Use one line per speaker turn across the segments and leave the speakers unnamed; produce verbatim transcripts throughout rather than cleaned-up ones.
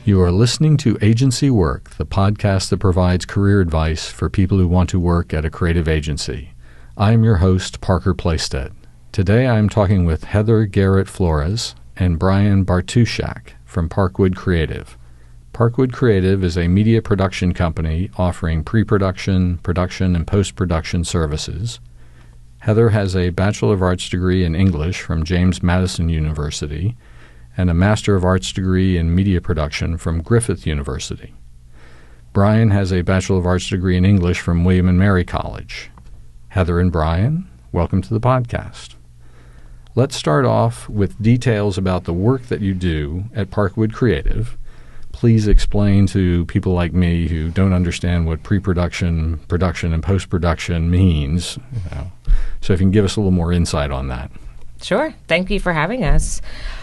You are listening to Agency Work, the podcast that provides career advice for people who want to work at a creative agency. I am your host, Parker Playstead. Today I am talking with Heather Garrett Flores and Brian Bartuszak from Parkwood Creative. Parkwood Creative is a media production company offering pre-production, production, and post-production services. Heather has a Bachelor of Arts degree in English from James Madison University and a Master of Arts degree in media production from Griffith University. Brian has a Bachelor of Arts degree in English from William and Mary College. Heather and Brian, welcome to the podcast. Let's start off with details about the work that you do at Parkwood Creative. Please explain to people like me who don't understand what pre-production, production, and post-production means. You know. So if you can give us a little more insight on that.
Sure. Thank you for having us.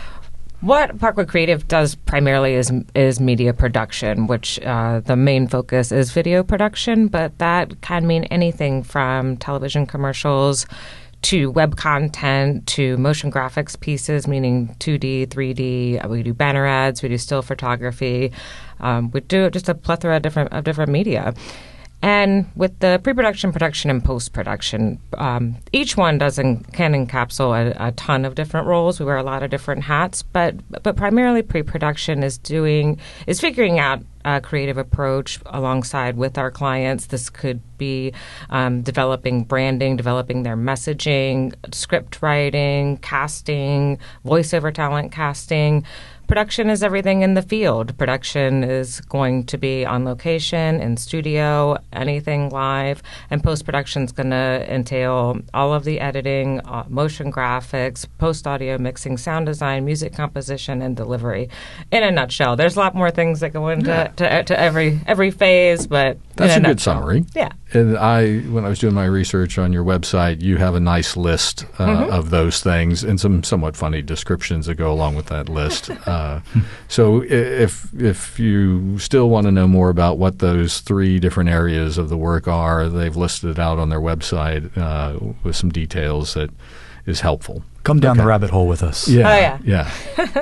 What Parkwood Creative does primarily is is media production, which uh, the main focus is video production, but that can mean anything from television commercials to web content to motion graphics pieces, meaning two D, three D. We do banner ads, we do still photography. Um, we do just a plethora of different of different media. And with the pre-production, production, and post-production, um, each one does en- can encapsulate a, a ton of different roles. We wear a lot of different hats, but but primarily pre-production is doing is figuring out a creative approach alongside with our clients. This could be um, developing branding, developing their messaging, script writing, casting, voiceover talent casting. Production is everything in the field. Production is going to be on location, in studio, anything live. And post-production is going to entail all of the editing, uh, motion graphics, post-audio mixing, sound design, music composition, and delivery. In a nutshell, there's a lot more things that go into yeah. to, to every every phase, but
that's
in
a,
a
good
nutshell.
summary.
Yeah.
And I, when I was doing my research on your website, you have a nice list uh, mm-hmm. of those things and some somewhat funny descriptions that go along with that list. Uh, so if if you still want to know more about what those three different areas of the work are, they've listed it out on their website uh, with some details that is helpful.
Come down
okay.
the rabbit hole with us.
Yeah,
oh, yeah.
yeah.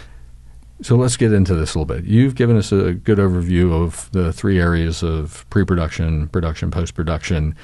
So let's get into this a little bit. You've given us a good overview of the three areas of pre-production, production, post-production,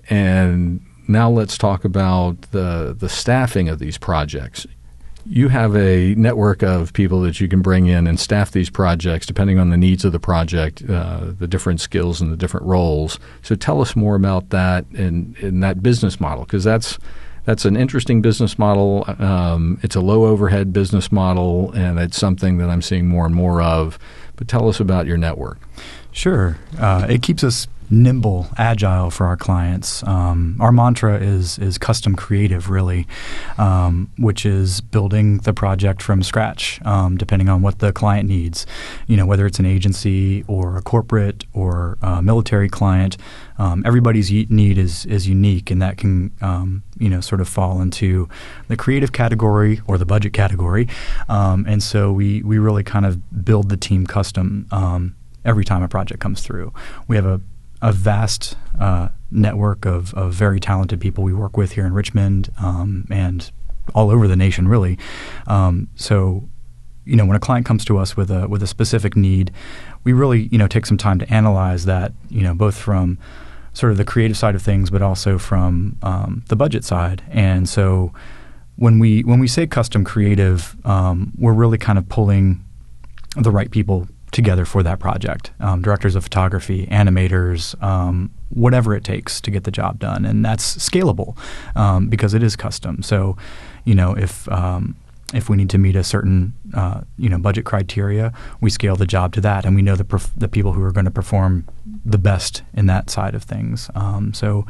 and now let's talk about the the staffing of these projects. You have a network of people that you can bring in and staff these projects depending on the needs of the project, uh, the different skills and the different roles. So tell us more about that and, and that business model, because that's That's an interesting business model. Um, it's a low overhead business model, and it's something that I'm seeing more and more of. But tell us about your network.
Sure. Uh, it keeps us nimble, agile for our clients. Um, our mantra is is custom creative, really, um, which is building the project from scratch, um, depending on what the client needs. You know, whether it's an agency or a corporate or a military client, um, everybody's y- need is is unique, and that can um, you know sort of fall into the creative category or the budget category. Um, and so we we really kind of build the team custom um, every time a project comes through. We have a a vast uh, network of, of very talented people we work with here in Richmond um, and all over the nation, really. Um, so, you know, when a client comes to us with a with a specific need, we really, you know, take some time to analyze that, you know, both from sort of the creative side of things, but also from um, the budget side. And so, when we when we say custom creative, um, we're really kind of pulling the right people together for that project. Um, directors of photography, animators, um, whatever it takes to get the job done. And that's scalable um, because it is custom. So, you know, if um, if we need to meet a certain, uh, you know, budget criteria, we scale the job to that. And we know the, perf- the people who are going to perform the best in that side of things. Um, so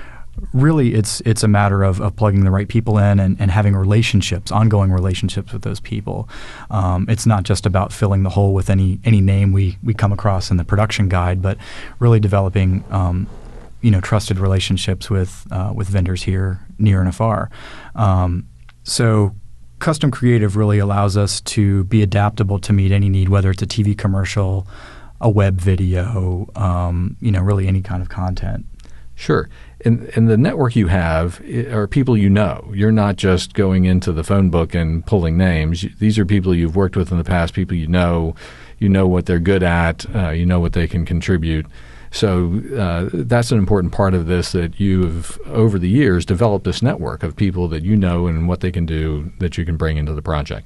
really it's it's a matter of, of plugging the right people in and, and having relationships, ongoing relationships with those people. Um, it's not just about filling the hole with any any name we, we come across in the production guide, but really developing um, you know trusted relationships with uh, with vendors here, near and afar. Um, so custom creative really allows us to be adaptable to meet any need, whether it's a T V commercial, a web video, um, you know, really any kind of content.
Sure. And and the network you have are people you know. You're not just going into the phone book and pulling names. These are people you've worked with in the past, people you know. you know what they're good at, uh, you know what they can contribute. So uh, that's an important part of this, that you've, over the years, developed this network of people that you know and what they can do that you can bring into the project.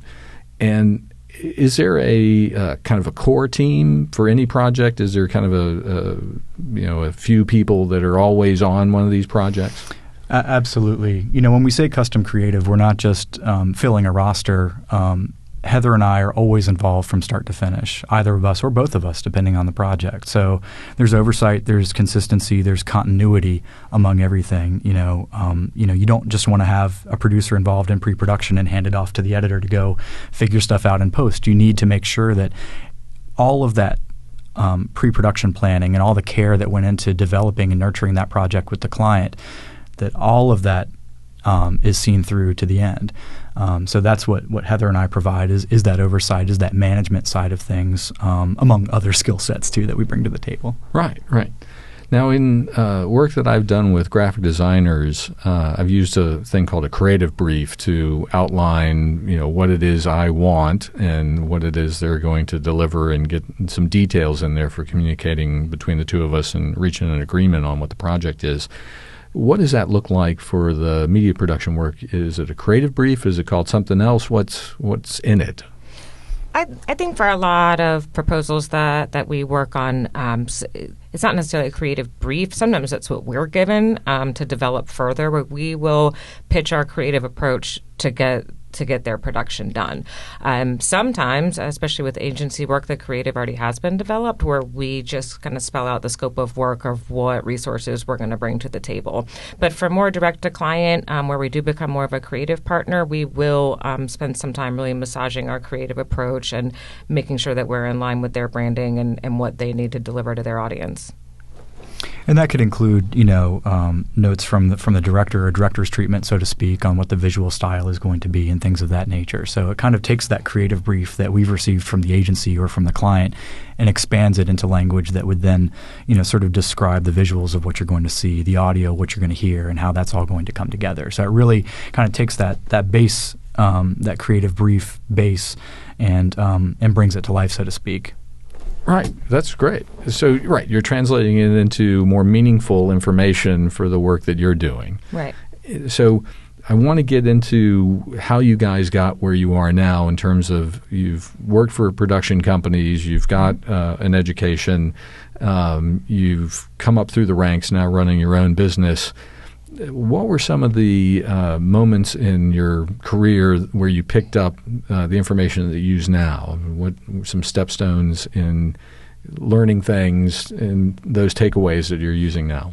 And is there a uh, kind of a core team for any project? Is there kind of a, a you know a few people that are always on one of these projects?
Uh, absolutely. You know, when we say custom creative, we're not just um, filling a roster. Um, Heather and I are always involved from start to finish, either of us or both of us, depending on the project. So there's oversight, there's consistency, there's continuity among everything. You know, um, you know, you don't just want to have a producer involved in pre-production and hand it off to the editor to go figure stuff out in post. You need to make sure that all of that um, pre-production planning and all the care that went into developing and nurturing that project with the client, that all of that um, is seen through to the end. Um, so that's what, what Heather and I provide is is that oversight, is that management side of things, um, among other skill sets too that we bring to the table.
Right, right. Now, in uh, work that I've done with graphic designers, uh, I've used a thing called a creative brief to outline, you know, what it is I want and what it is they're going to deliver, and get some details in there for communicating between the two of us and reaching an agreement on what the project is. What does that look like for the media production work? Is it a creative brief? Is it called something else? What's what's in it?
I, I think for a lot of proposals that, that we work on, um, it's not necessarily a creative brief. Sometimes that's what we're given um, to develop further, where we will pitch our creative approach to get to get their production done. Um, sometimes, especially with agency work, the creative already has been developed, where we just kind of spell out the scope of work of what resources we're going to bring to the table. But for more direct to client, um, where we do become more of a creative partner, we will um, spend some time really massaging our creative approach and making sure that we're in line with their branding and, and what they need to deliver to their audience.
And that could include, you know, um, notes from the, from the director or director's treatment, so to speak, on what the visual style is going to be and things of that nature. So it kind of takes that creative brief that we've received from the agency or from the client and expands it into language that would then, you know, sort of describe the visuals of what you're going to see, the audio, what you're going to hear, and how that's all going to come together. So it really kind of takes that that base, um, that creative brief base, and um, and brings it to life, so to speak.
Right. That's great. So, right, you're translating it into more meaningful information for the work that you're doing.
Right.
So I want to get into how you guys got where you are now in terms of you've worked for production companies, you've got uh, an education, um, you've come up through the ranks now running your own business. What were some of the uh, moments in your career where you picked up uh, the information that you use now? What some stepstones in learning things and those takeaways that you're using now?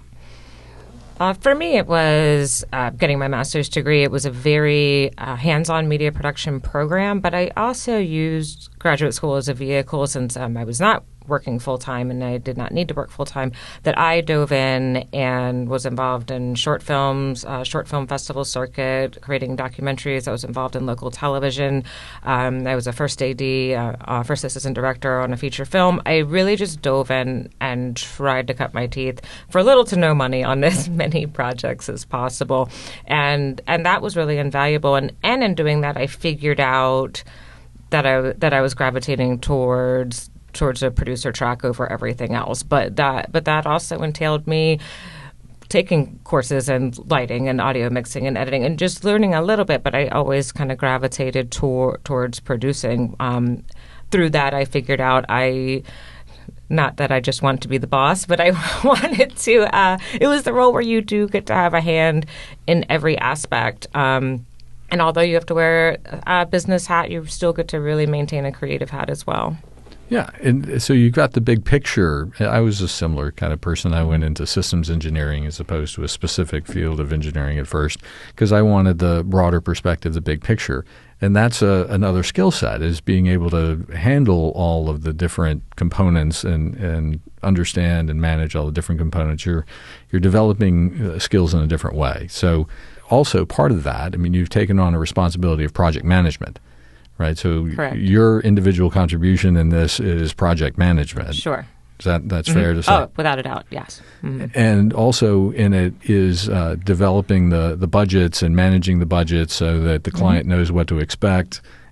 Uh, for me, it was uh, getting my master's degree. It was a very uh, hands-on media production program, but I also used graduate school as a vehicle, since um, I was not working full-time and I did not need to work full-time, that I dove in and was involved in short films, uh, short film festival circuit, creating documentaries. I was involved in local television. Um, I was a first A D, uh, uh, first assistant director on a feature film. I really just dove in and tried to cut my teeth for little to no money on as many projects as possible. And and that was really invaluable. And, and in doing that, I figured out that I, that I was gravitating towards towards a producer track over everything else. But that but that also entailed me taking courses in lighting and audio mixing and editing and just learning a little bit, but I always kind of gravitated tor- towards producing. Um, through that, I figured out I... Not that I just wanted to be the boss, but I wanted to uh, – it was the role where you do get to have a hand in every aspect. Um, and although you have to wear a business hat, you still get to really maintain a creative hat as well.
Yeah, and so you got the big picture. I was a similar kind of person. I went into systems engineering as opposed to a specific field of engineering at first because I wanted the broader perspective, the big picture. And that's a, another skill set, is being able to handle all of the different components and, and understand and manage all the different components. You're, you're developing uh, skills in a different way. So also part of that, I mean, you've taken on a responsibility of project management. Right, so
Correct.
Your individual contribution in this is project management.
Sure.
Is that that's
mm-hmm.
fair to say?
Oh, without a doubt, yes. Mm-hmm.
And also in it is uh, developing the, the budgets and managing the budgets so that the client mm-hmm. knows what to expect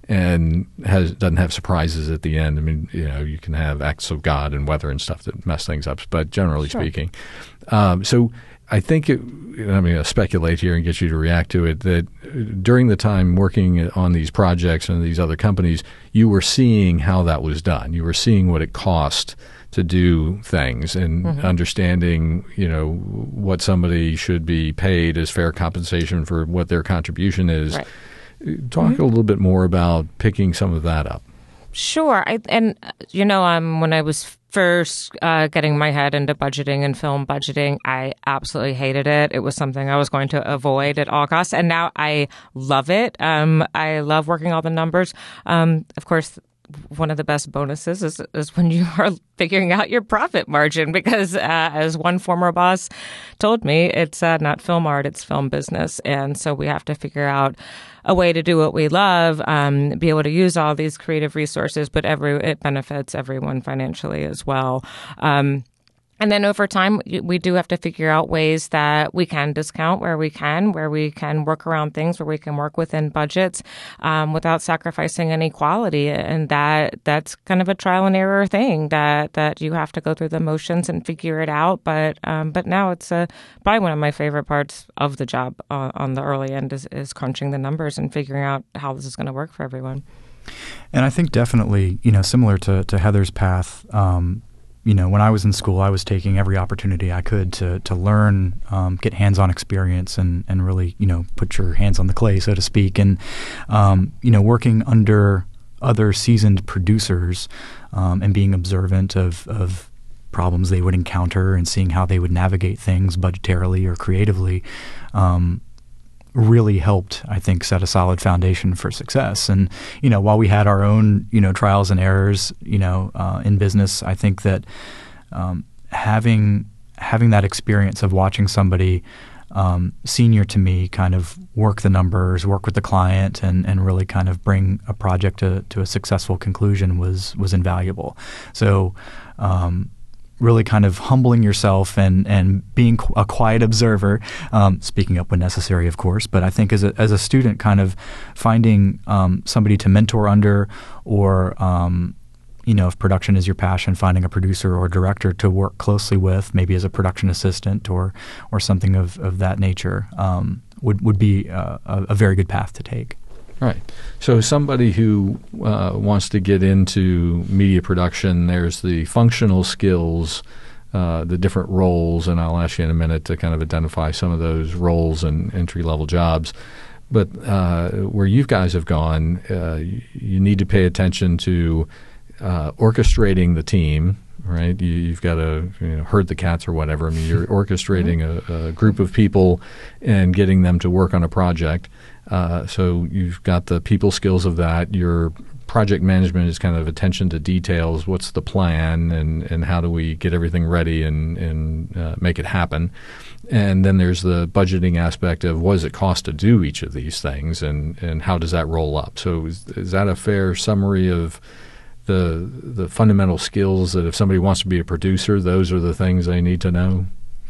and has doesn't have surprises at the end. I mean, you know, you can have acts of God and weather and stuff that mess things up, but generally sure. speaking. Um, so I think, it, I'm going to speculate here and get you to react to it, that during the time working on these projects and these other companies, you were seeing how that was done. You were seeing what it cost to do things and mm-hmm. understanding, you know, what somebody should be paid as fair compensation for what their contribution is.
Right.
Talk
mm-hmm.
a little bit more about picking some of that up.
Sure. I, and, you know, um, when I was first uh, getting my head into budgeting and film budgeting, I absolutely hated it. It was something I was going to avoid at all costs. And now I love it. Um, I love working all the numbers. Um, of course, one of the best bonuses is, is when you are figuring out your profit margin, because uh, as one former boss told me, it's uh, not film art, it's film business. And so we have to figure out a way to do what we love, um, be able to use all these creative resources, but every it benefits everyone financially as well. Um, And then over time, we do have to figure out ways that we can discount where we can, where we can work around things, where we can work within budgets um, without sacrificing any quality. And that that's kind of a trial and error thing that, that you have to go through the motions and figure it out. But um, but now it's uh, probably one of my favorite parts of the job uh, on the early end is, is crunching the numbers and figuring out how this is going to work for everyone.
And I think definitely, you know, similar to, to Heather's path, um, you know, when I was in school, I was taking every opportunity I could to to learn, um, get hands-on experience, and, and really, you know, put your hands on the clay, so to speak. And, um, you know, working under other seasoned producers um, and being observant of, of problems they would encounter and seeing how they would navigate things budgetarily or creatively um, really helped, I think, set a solid foundation for success. And, you know, while we had our own, you know, trials and errors, you know, uh, in business, I think that um, having having that experience of watching somebody um, senior to me kind of work the numbers, work with the client, and, and really kind of bring a project to, to a successful conclusion was was invaluable. So, um, really kind of humbling yourself and, and being a quiet observer, um, speaking up when necessary, of course. But I think as a, as a student, kind of finding um, somebody to mentor under, or, um, you know, if production is your passion, finding a producer or director to work closely with, maybe as a production assistant or or something of, of that nature, um, would, would be a, a very good path to take.
Right. So somebody who uh, wants to get into media production, there's the functional skills, uh, the different roles, and I'll ask you in a minute to kind of identify some of those roles and entry-level jobs. But uh, where you guys have gone, uh, you, you need to pay attention to uh, orchestrating the team, right? You, you've got to you know, herd the cats or whatever. I mean, you're orchestrating a, a group of people and getting them to work on a project. Uh, so you've got the people skills of that. Your project management is kind of attention to details. What's the plan, and, and how do we get everything ready and, and uh, make it happen? And then there's the budgeting aspect of what does it cost to do each of these things, and, and how does that roll up? So is, is that a fair summary of the the fundamental skills that if somebody wants to be a producer, those are the things they need to know?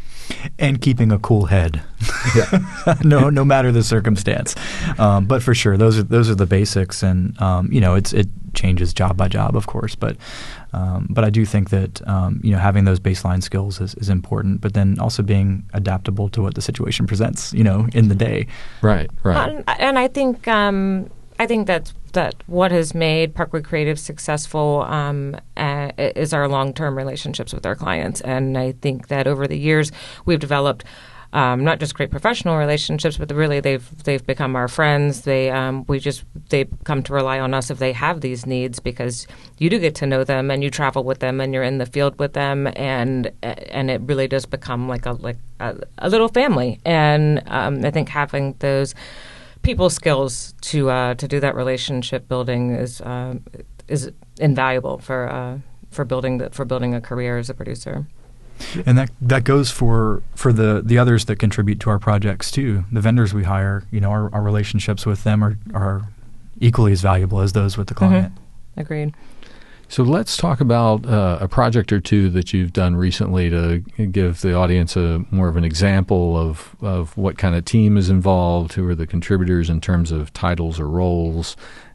And keeping a cool head,
yeah.
no, no matter the circumstance. Um, but for sure, those are those are the basics, and um, you know, it's it changes job by job, of course. But um, but I do think that um, you know, having those baseline skills is, is important. But then also being adaptable to what the situation presents, you know, in the day.
Right, right.
Uh, and I think um, I think that's that what has made Parkwood Creative successful um, uh, is our long-term relationships with our clients. And I think that over the years we've developed um, not just great professional relationships, but really they've they've become our friends. They um, we just they come to rely on us if they have these needs, because you do get to know them and you travel with them and you're in the field with them, and and it really does become like a like a, a little family. And um, I think having those people skills to uh, to do that relationship building is uh, is invaluable for uh, for building the, for building a career as a producer.
And that that goes for for the, the others that contribute to our projects too. The vendors we hire, you know, our, our relationships with them are, are equally as valuable as those with the client.
Mm-hmm. Agreed.
So let's talk about uh, a project or two that you've done recently to give the audience a more of an example of, of what kind of team is involved, who are the contributors in terms of titles or roles,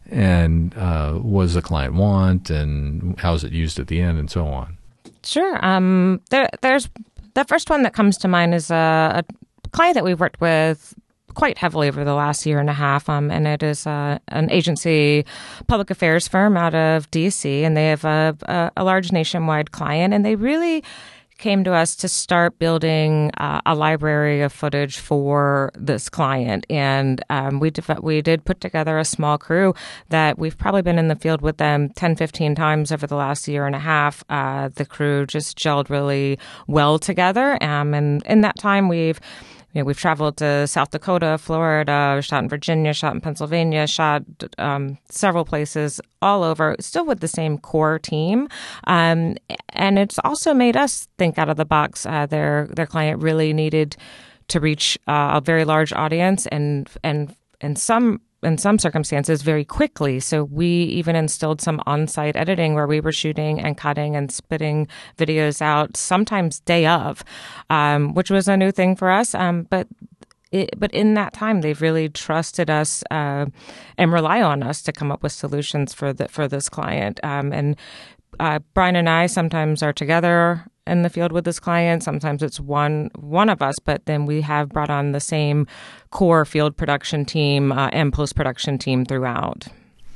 and uh, what does the client want, and how is it used at the end, and so on?
Sure. Um, there, there's the first one that comes to mind is a, a client that we've worked with quite heavily over the last year and a half, um, and it is uh, an agency public affairs firm out of D C, and they have a, a, a large nationwide client, and they really came to us to start building uh, a library of footage for this client. And um, we def- we did put together a small crew that we've probably been in the field with them ten, fifteen times over the last year and a half. Uh, the crew just gelled really well together. Um, and in that time, we've You know, we've traveled to South Dakota, Florida, shot in Virginia, shot in Pennsylvania, shot um, several places all over, still with the same core team. Um, and it's also made us think out of the box. Uh, their their client really needed to reach uh, a very large audience, and and and some. in some circumstances, very quickly. So we even instilled some on-site editing where we were shooting and cutting and spitting videos out, sometimes day of, um, which was a new thing for us. Um, but it, but in that time, they've really trusted us uh, and rely on us to come up with solutions for the, for this client. Um, and uh, Brian and I sometimes are together in the field with this client. Sometimes it's one one of us, but then we have brought on the same core field production team uh, and post-production team throughout.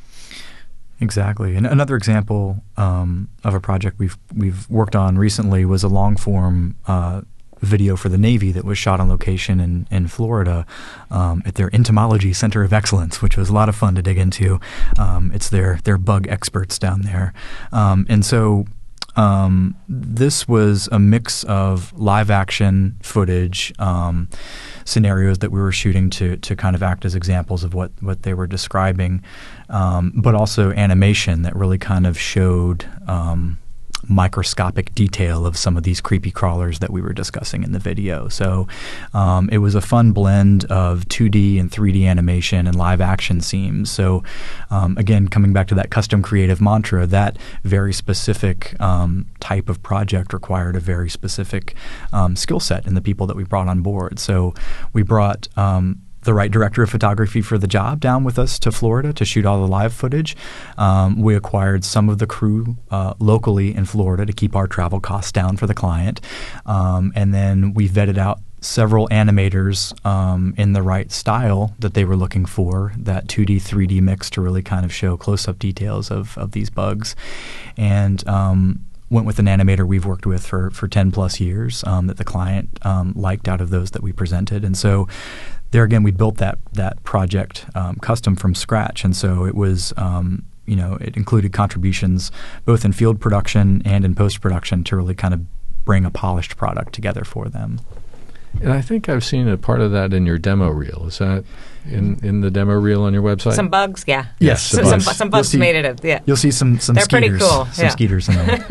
Exactly. And another example um, of a project we've we've worked on recently was a long-form uh, video for the Navy that was shot on location in, in Florida um, at their Entomology Center of Excellence, which was a lot of fun to dig into. Um, it's their, their bug experts down there. Um, and so Um, this was a mix of live action footage, um, scenarios that we were shooting to to kind of act as examples of what, what they were describing, um, but also animation that really kind of showed um, microscopic detail of some of these creepy crawlers that we were discussing in the video. So um, it was a fun blend of two D and three D animation and live action scenes. So um, again, coming back to that custom creative mantra, that very specific um, type of project required a very specific um, skill set in the people that we brought on board. So we brought um, the right director of photography for the job down with us to Florida to shoot all the live footage. Um, we acquired some of the crew uh, locally in Florida to keep our travel costs down for the client. Um, and then we vetted out several animators um, in the right style that they were looking for, that two D, three D mix to really kind of show close-up details of, of these bugs. And um, went with an animator we've worked with for, for ten plus years um, that the client um, liked out of those that we presented. And so there again, we built that that project um, custom from scratch, and so it was, um, you know, it included contributions both in field production and in post production to really kind of bring a polished product together for them.
And I think I've seen a part of that in your demo reel. Is that in, in the demo reel on your website?
Some bugs, yeah.
Yes,
some,
bugs.
some, some bugs
see,
made it. Yeah,
you'll see some some
They're
skeeters,
pretty cool.
some
Yeah.
skeeters in there.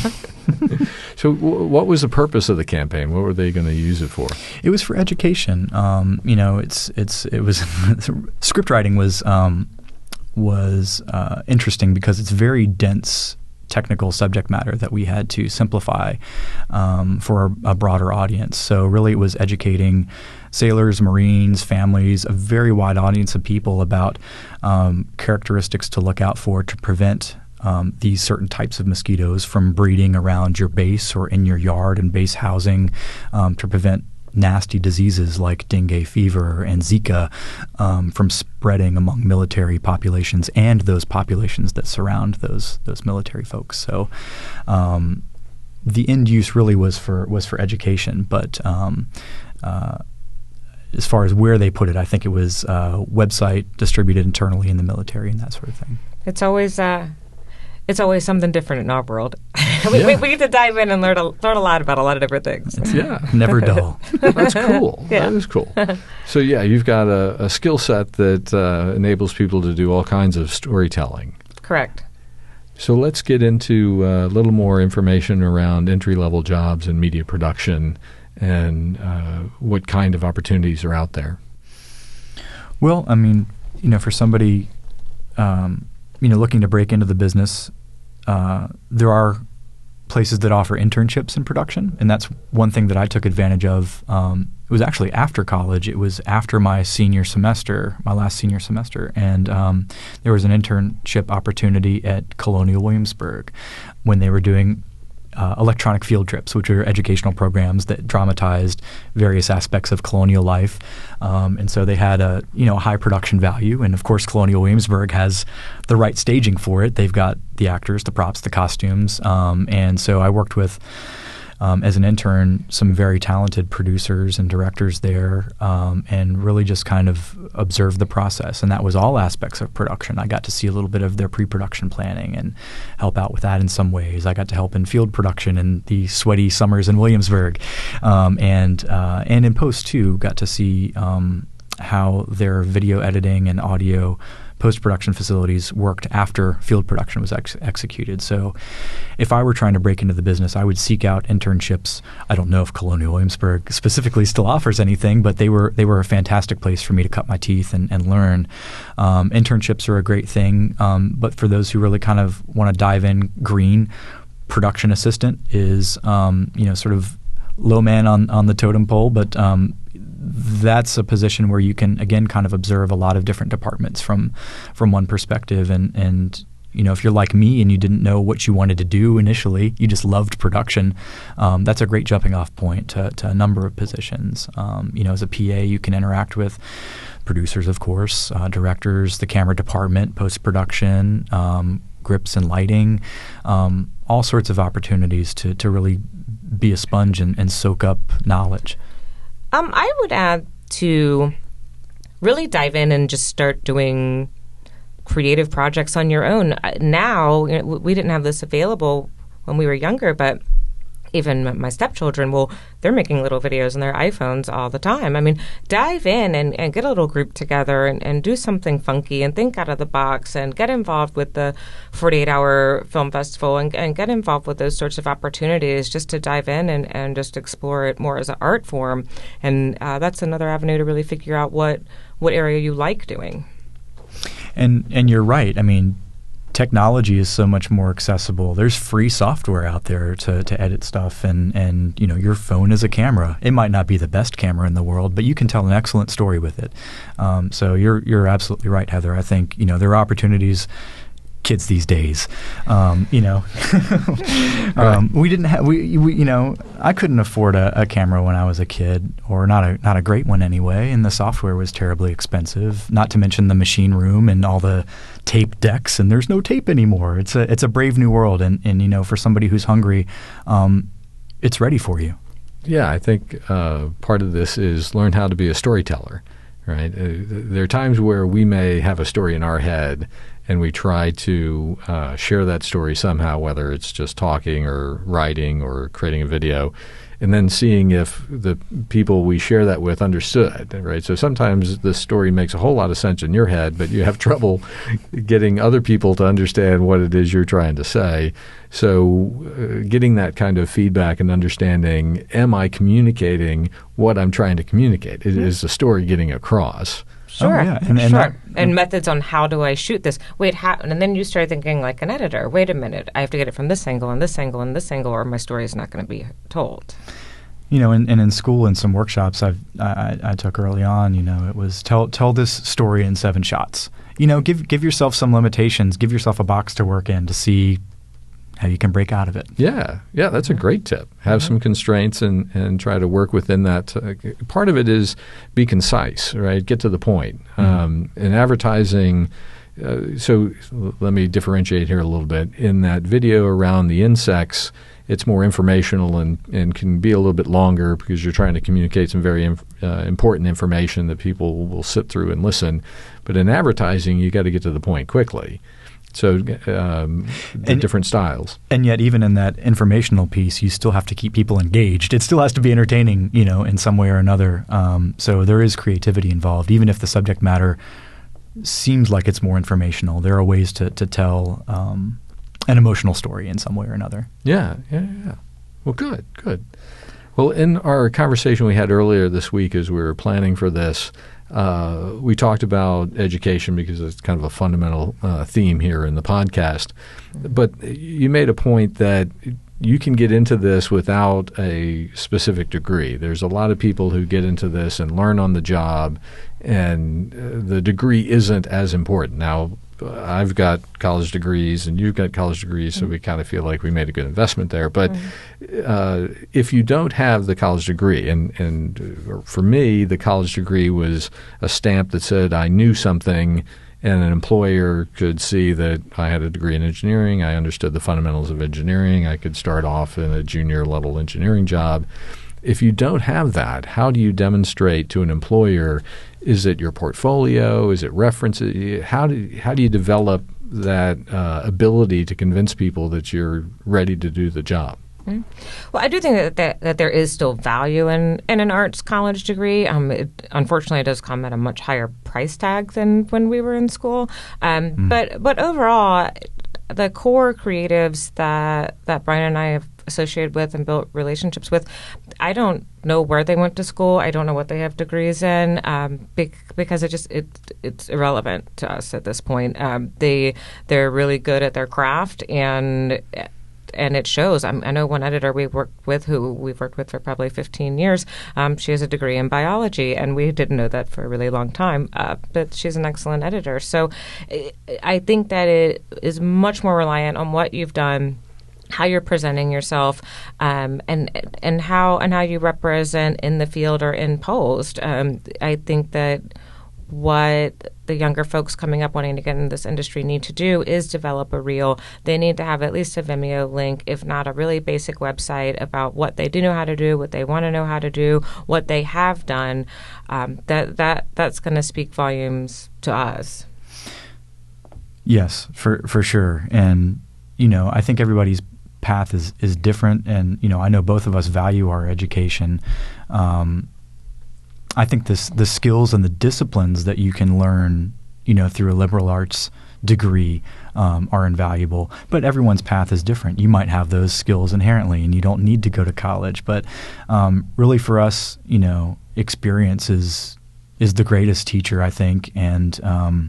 So w- what was the purpose of the campaign? What were they going to use it for?
It was for education. Um, you know, it's it's it was script writing was um, was uh, interesting because it's very dense technical subject matter that we had to simplify um, for a, a broader audience. So really, it was educating sailors, Marines, families, a very wide audience of people about um, characteristics to look out for to prevent Um, these certain types of mosquitoes from breeding around your base or in your yard and base housing, um, to prevent nasty diseases like dengue fever and Zika um, from spreading among military populations and those populations that surround those those military folks. So um, the end use really was for was for education, but um, uh, as far as where they put it, I think it was a website distributed internally in the military and that sort of thing.
it's always uh, it's always something different in our world. we,
Yeah.
we, we get to dive in and learn a, learn a lot about a lot of different things.
Yeah.
Never dull.
That's cool.
Yeah.
That is cool. So, yeah, you've got a, a skill set that uh, enables people to do all kinds of storytelling.
Correct.
So let's get into uh, a little more information around entry-level jobs in media production and uh, what kind of opportunities are out there.
Well, I mean, you know, for somebody, um, you know, looking to break into the business, uh, there are places that offer internships in production, and that's one thing that I took advantage of. Um, it was actually after college. It was after my senior semester, my last senior semester, and um, there was an internship opportunity at Colonial Williamsburg when they were doing Uh, electronic field trips, which are educational programs that dramatized various aspects of colonial life, um, and so they had a you know high production value. And of course, Colonial Williamsburg has the right staging for it. They've got the actors, the props, the costumes, um, and so I worked with, um, as an intern, some very talented producers and directors there, um, and really just kind of observed the process. And that was all aspects of production. I got to see a little bit of their pre-production planning and help out with that in some ways. I got to help in field production in the sweaty summers in Williamsburg, um, and uh, and in post too. Got to see um, how their video editing and audio post-production facilities worked after field production was ex- executed. So if I were trying to break into the business, I would seek out internships. I don't know if Colonial Williamsburg specifically still offers anything, but they were they were a fantastic place for me to cut my teeth and, and learn. Um, internships are a great thing, um, but for those who really kind of want to dive in green, production assistant is um, you know sort of low man on, on the totem pole, but um, that's a position where you can, again, kind of observe a lot of different departments from from one perspective. And, and you know, if you're like me and you didn't know what you wanted to do initially, you just loved production, um, that's a great jumping off point to, to a number of positions. Um, you know, as a P A, you can interact with producers, of course, uh, directors, the camera department, post-production, um, grips and lighting, um, all sorts of opportunities to, to really be a sponge and, and soak up knowledge.
Um, I would add to really dive in and just start doing creative projects on your own. Now, you know, we didn't have this available when we were younger, but even my stepchildren, well, they're making little videos on their iPhones all the time. I mean, dive in and, and get a little group together and, and do something funky and think out of the box and get involved with the forty-eight hour film festival and, and get involved with those sorts of opportunities just to dive in and, and just explore it more as an art form. And uh, that's another avenue to really figure out what, what area you like doing.
And and you're right. I mean, technology is so much more accessible. There's free software out there to, to edit stuff, and, and you know your phone is a camera. It might not be the best camera in the world, but you can tell an excellent story with it. Um, so you're you're absolutely right, Heather. I think you know there are opportunities. Kids these days, um, you know, um, right. we didn't have we, we you know I couldn't afford a, a camera when I was a kid, or not a not a great one anyway, and the software was terribly expensive. Not to mention the machine room and all the tape decks, and there's no tape anymore. It's a it's a brave new world, and, and you know for somebody who's hungry, um, it's ready for you.
Yeah, I think uh, part of this is learn how to be a storyteller, right? Uh, there are times where we may have a story in our head, and we try to uh, share that story somehow, whether it's just talking or writing or creating a video, and then seeing if the people we share that with understood, right? So sometimes the story makes a whole lot of sense in your head, but you have trouble getting other people to understand what it is you're trying to say. So uh, getting that kind of feedback and understanding, am I communicating what I'm trying to communicate? Mm-hmm. Is the story getting across?
Sure,
oh, yeah. and, and
sure.
That,
and methods on how do I shoot this? Wait, how, and then you start thinking like an editor. Wait a minute, I have to get it from this angle and this angle and this angle, or my story is not going to be told.
You know, and, and in school, in some workshops I've, I, I took early on, you know, it was tell tell this story in seven shots. You know, give give yourself some limitations. Give yourself a box to work in to see how you can break out of it.
Yeah, yeah, that's a great tip. Have mm-hmm. some constraints and, and try to work within that. Uh, part of it is be concise, right? Get to the point. Mm-hmm. Um, in advertising, uh, so let me differentiate here a little bit. In that video around the insects, it's more informational and, and can be a little bit longer because you're trying to communicate some very inf- uh, important information that people will sit through and listen. But in advertising, you got to get to the point quickly. So um, the
and,
different styles.
And yet even in that informational piece, you still have to keep people engaged. It still has to be entertaining, you know, in some way or another. Um, so there is creativity involved. Even if the subject matter seems like it's more informational, there are ways to, to tell um, an emotional story in some way or another.
Yeah, yeah, yeah. Well, good, good. Well, in our conversation we had earlier this week as we were planning for this, Uh, we talked about education because it's kind of a fundamental uh, theme here in the podcast. But you made a point that you can get into this without a specific degree. There's a lot of people who get into this and learn on the job, and uh, the degree isn't as important. Now, I've got college degrees and you've got college degrees, so we kind of feel like we made a good investment there. But uh, if you don't have the college degree, and, and for me, the college degree was a stamp that said I knew something, and an employer could see that I had a degree in engineering, I understood the fundamentals of engineering, I could start off in a junior level engineering job. If you don't have that, how do you demonstrate to an employer? Is it your portfolio? Is it references? How do how do you develop that uh, ability to convince people that you're ready to do the job?
Mm-hmm. Well, I do think that, that that there is still value in, in an arts college degree. Um, it, unfortunately, it does come at a much higher price tag than when we were in school. Um, mm. But but overall, the core creatives that that Brian and I have associated with and built relationships with, I don't know where they went to school. I don't know what they have degrees in, um, because it just it it's irrelevant to us at this point. Um, they they're really good at their craft, and and it shows. I'm, I know one editor we worked with, who we've worked with for probably fifteen years. Um, she has a degree in biology, and we didn't know that for a really long time. Uh, but she's an excellent editor. So I think that it is much more reliant on what you've done, how you're presenting yourself, um, and and how and how you represent in the field or in post. Um, I think that what the younger folks coming up wanting to get in this industry need to do is develop a reel. They need to have at least a Vimeo link, if not a really basic website about what they do know how to do, what they want to know how to do, what they have done. Um, that that that's going to speak volumes to us.
Yes, for for sure. And you know, I think everybody's path is is different, and you know, I know both of us value our education. Um, I think this the skills and the disciplines that you can learn, you know, through a liberal arts degree um, are invaluable. But everyone's path is different. You might have those skills inherently, and you don't need to go to college. But um, really, for us, you know, experience is is the greatest teacher, I think. And um,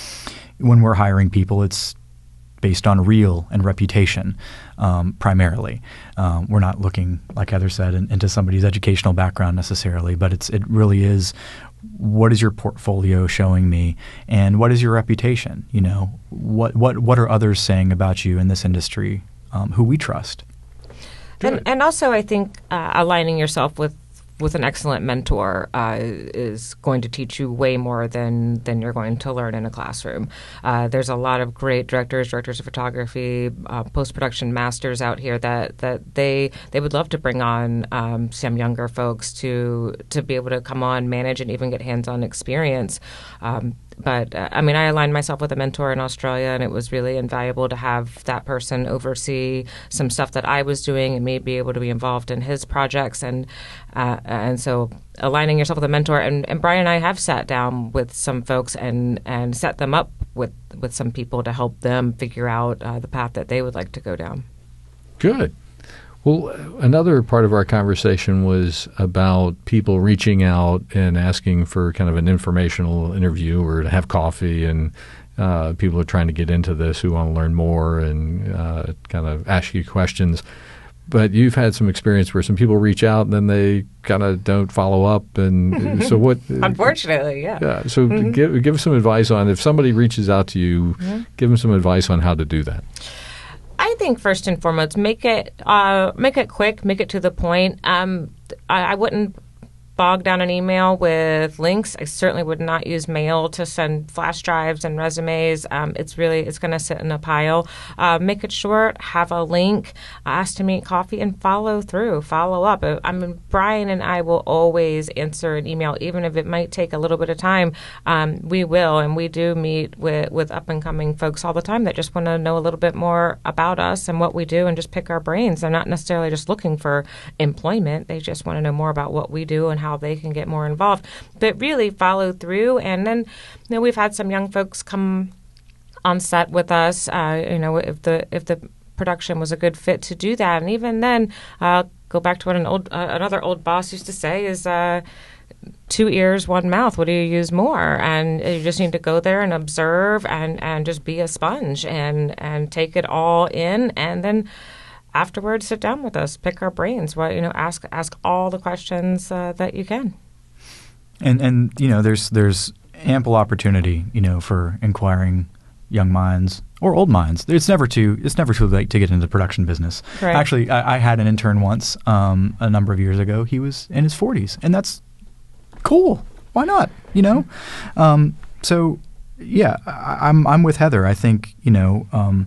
when we're hiring people, it's based on reel and reputation, um, primarily. Um, we're not looking, like Heather said, in, into somebody's educational background necessarily, but it's it really is, what is your portfolio showing me, and what is your reputation? You know, what what what are others saying about you in this industry, um, who we trust?
And, and also, I think uh, aligning yourself with with an excellent mentor uh, is going to teach you way more than than you're going to learn in a classroom. Uh, there's a lot of great directors, directors of photography, uh, post-production masters out here that, that they they would love to bring on um, some younger folks to to be able to come on, manage, and even get hands-on experience. Um, But, uh, I mean, I aligned myself with a mentor in Australia, and it was really invaluable to have that person oversee some stuff that I was doing and me be able to be involved in his projects. And uh, and so aligning yourself with a mentor. And, and Brian and I have sat down with some folks and, and set them up with, with some people to help them figure out uh, the path that they would like to go down.
Good. Well, another part of our conversation was about people reaching out and asking for kind of an informational interview or to have coffee, and uh, people are trying to get into this who want to learn more and uh, kind of ask you questions. But you've had some experience where some people reach out and then they kind of don't follow up, and so what?
Unfortunately, yeah.
Yeah. So
mm-hmm.
give give us some advice on, if somebody reaches out to you, mm-hmm. give them some advice on how to do that.
I think first and foremost, make it uh, make it quick, make it to the point. Um, I, I wouldn't bog down an email with links. I certainly would not use mail to send flash drives and resumes. Um, it's really it's going to sit in a pile. Uh, make it short. Have a link. Ask to meet coffee and follow through. Follow up. I mean, Brian and I will always answer an email, even if it might take a little bit of time. Um, we will, and we do meet with with up and coming folks all the time that just want to know a little bit more about us and what we do, and just pick our brains. They're not necessarily just looking for employment. They just want to know more about what we do and how how they can get more involved, but really follow through. And then, you know, we've had some young folks come on set with us. Uh, you know, if the if the production was a good fit to do that, and even then, uh, go back to what an old uh, another old boss used to say is. Uh, Two ears, one mouth. What do you use more? And you just need to go there and observe and, and just be a sponge and, and take it all in, and then afterwards, sit down with us, pick our brains. What you know, ask ask all the questions uh, that you can.
And and you know, there's there's ample opportunity, you know, for inquiring young minds or old minds. It's never too it's never too late to get into the production business.
Right.
Actually, I, I had an intern once um, a number of years ago. He was in his forties, and that's cool. Why not? You know, um, so yeah, I, I'm I'm with Heather. I think you know um,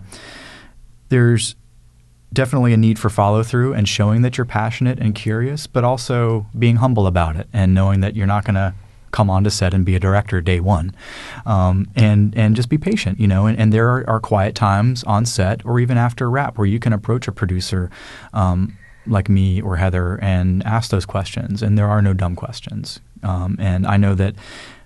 there's definitely a need for follow through and showing that you're passionate and curious, but also being humble about it and knowing that you're not going to come onto set and be a director day one, um, and and just be patient, you know. And, and there are, are quiet times on set or even after a wrap where you can approach a producer um, like me or Heather and ask those questions. And there are no dumb questions. Um, and I know that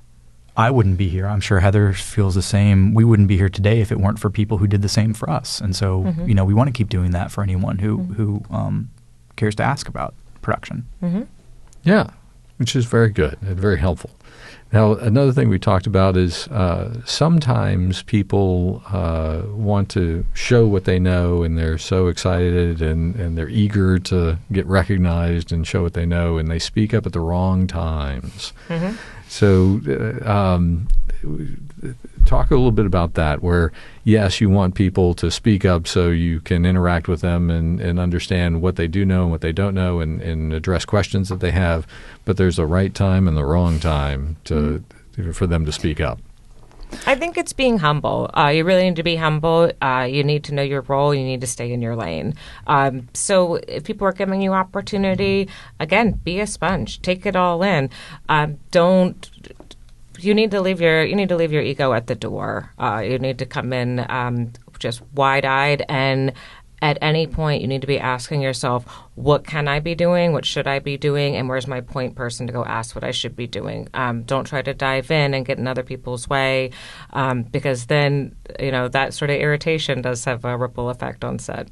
I wouldn't be here. I'm sure Heather feels the same. We wouldn't be here today if it weren't for people who did the same for us. And so, mm-hmm. you know, we want to keep doing that for anyone who mm-hmm. who um, cares to ask about production.
Mm-hmm.
Yeah, which is very good and very helpful. Now, another thing we talked about is uh, sometimes people uh, want to show what they know, and they're so excited and, and they're eager to get recognized and show what they know, and they speak up at the wrong times.
Mm-hmm.
So uh, um, talk a little bit about that, where, yes, you want people to speak up so you can interact with them and, and understand what they do know and what they don't know and, and address questions that they have, but there's a right time and the wrong time to mm-hmm. for them to speak up.
I think it's being humble. Uh, you really need to be humble. Uh, you need to know your role. You need to stay in your lane. Um, so if people are giving you opportunity, again, be a sponge. Take it all in. Um, don't. You need to leave your. You need to leave your ego at the door. Uh, you need to come in um, just wide-eyed, and at any point, you need to be asking yourself, what can I be doing? What should I be doing? And where's my point person to go ask what I should be doing? Um, don't try to dive in and get in other people's way, um, because then, you know, that sort of irritation does have a ripple effect on set.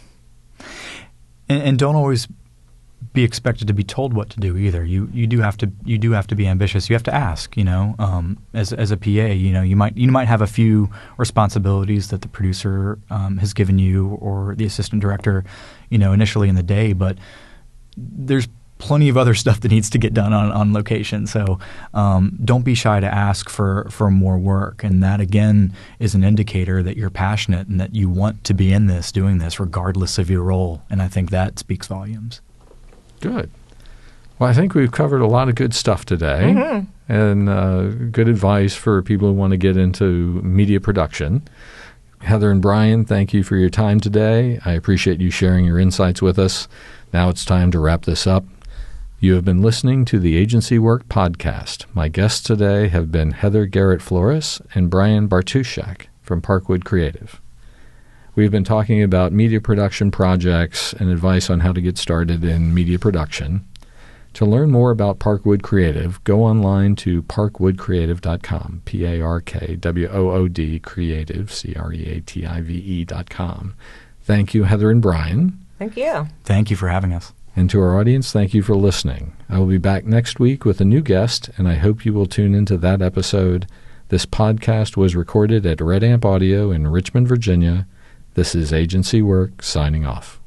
And, and don't always be expected to be told what to do either. You you do have to you do have to be ambitious. You have to ask. You know, um, as as a P A, you know, you might you might have a few responsibilities that the producer um, has given you or the assistant director, you know, initially in the day. But there's plenty of other stuff that needs to get done on, on location. So um, don't be shy to ask for for more work. And that again is an indicator that you're passionate and that you want to be in this, doing this, regardless of your role. And I think that speaks volumes.
Good. Well, I think we've covered a lot of good stuff today, mm-hmm. and uh, good advice for people who want to get into media production. Heather and Brian, thank you for your time today. I appreciate you sharing your insights with us. Now it's time to wrap this up. You have been listening to the Agency Work Podcast. My guests today have been Heather Garrett Flores and Brian Bartuszak from Parkwood Creative. We've been talking about media production projects and advice on how to get started in media production. To learn more about Parkwood Creative, go online to parkwood creative dot com, P A R K W O O D Creative, C R E A T I V E dot com. Thank you, Heather and Brian.
Thank you.
Thank you for having us.
And to our audience, thank you for listening. I will be back next week with a new guest, and I hope you will tune into that episode. This podcast was recorded at Red Amp Audio in Richmond, Virginia. This is Agency Work, signing off.